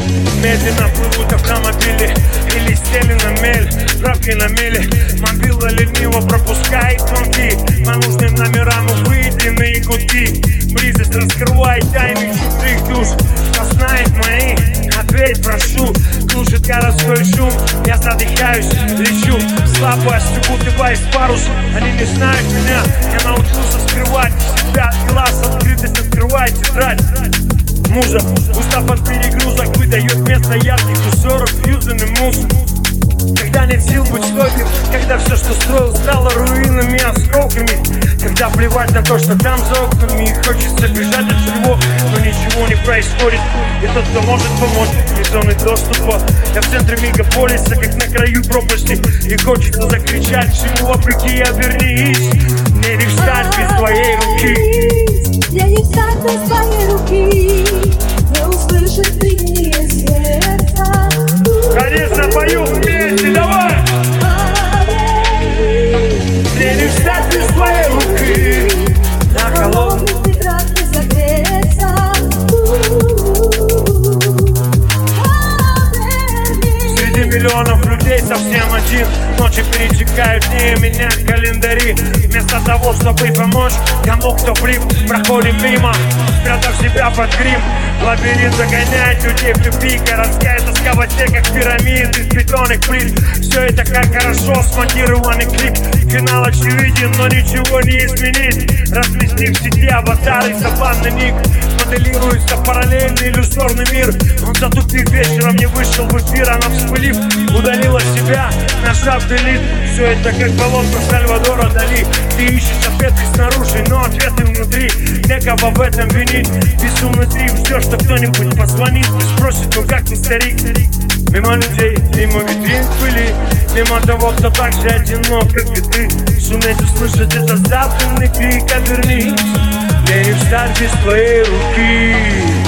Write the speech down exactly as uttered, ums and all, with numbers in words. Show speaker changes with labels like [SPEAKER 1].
[SPEAKER 1] Медленно плывут автомобили или стели на мель, правки на мели. Мобила лениво пропускает звонки по нужным номерам, выделенные гудки. Близость раскрывает тайны чужих душ, кто знает мои, ответь прошу. Глушит городской шум, я задыхаюсь, лечу слабостью, будто боюсь парус. Они не знают меня, я научился скрывать себя. Глаз открытость открывает тетрадь мужа. Устав от перегрузок выдает вместо ярких узоров юзанный мусор. Когда нет сил быть стойким, когда все, что строил, стало руинами, осколками. Когда плевать на то, что там за окнами, и хочется бежать от всего, но ничего не происходит. И тот, кто может помочь, из зоны доступа. Я в центре мегаполиса, как на краю пропасти, и хочется закричать всему вопреки: обернись, мне не встать без твоей руки.
[SPEAKER 2] Мне не встать без твоей руки, не услышать биение сердца.
[SPEAKER 1] Конечно, пою вместе, давай! Мне не встать без твоей руки, на холодных
[SPEAKER 2] ветрах не согреться.
[SPEAKER 1] Среди миллионов людей совсем один. Ночи перетекают дни, меняют календари. Вместо того, чтобы помочь кому, кто влип, проходим мимо, спрятав себя под грим. Лабиринт загоняет людей в тупик. Городская тоска во сне, как пирамиды из бетонных плит. Все это как хорошо смонтированный клип. Финал очевиден, но ничего не изменить. Разместив в сети аватары, саванный ник, моделируется параллельный иллюзорный мир. Он затупив вечером, не вышел в эфир. Она, вспылив, удалила себя, нажав делит. Все это как баллонка Сальвадора Дали. Ты ищешь ответы снаружи, но ответы внутри. Некого в этом винить. Безумный дрим, ждешь, что кто-нибудь позвонит и спросит: ну как ты, старик? Мимо людей, мимо витрин пыли, мимо того, кто так же одинок, как и ты. Суметь услышать этот завтренный крик: обернись, мне не встать без твоей руки.